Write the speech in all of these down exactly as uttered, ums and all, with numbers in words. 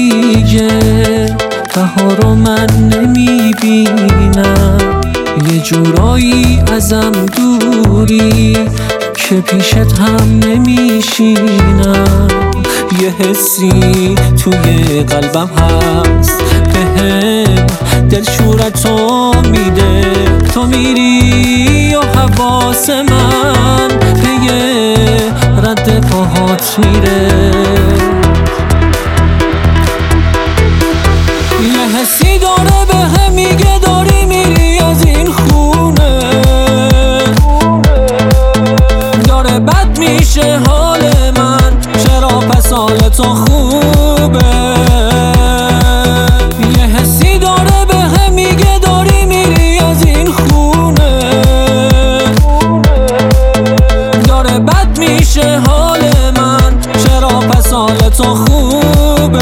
دیگه بهارو من نمیبینم، یه جورایی ازم دوری که پیشت هم نمیشینم. یه حسی توی قلبم هست بهم دلشورتو میده، تو میری و حواس من پی رد پاهات میره. یه حسی داره بهم میگه داری میری از این خونه، داره بد میشه حال من، چرا پس حال تو خوبه؟ یه حسی داره بهم میگه داری میری از این خونه، داره بد میشه حال من، چرا پس حال تو خوبه؟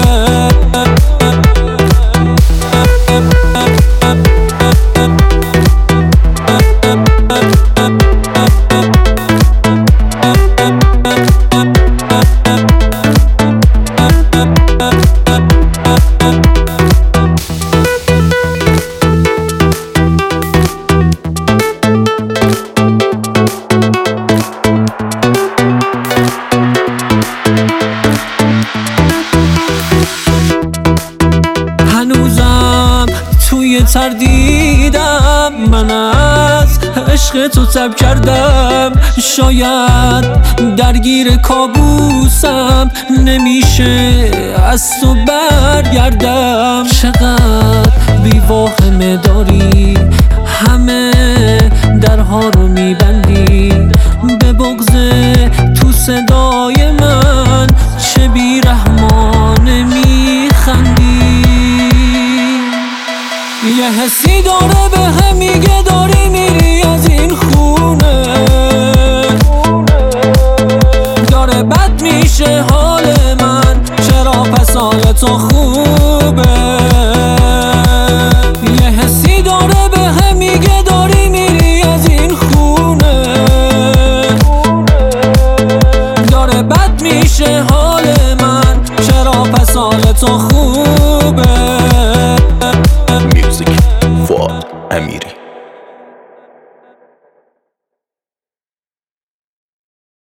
هنوزم توی تردیدم، من از عشق تو تب کردم، شاید درگیر کابوسم، نمیشه از تو برگردم. چقدر بی‌واهمه داری، همه درها رو میبندی، به بغض تو صدای من چه بی‌رحمانه میخندی. یه حسی داره بهم میگه داری میری از این خونه، داره بد میشه حال من، چرا پس حال تو خوبه؟ یه حسی داره بهم میگه داری میری از این خونه، داره بد میشه حال من، چرا پس حال تو خوبه؟ Music Fuad Amiri.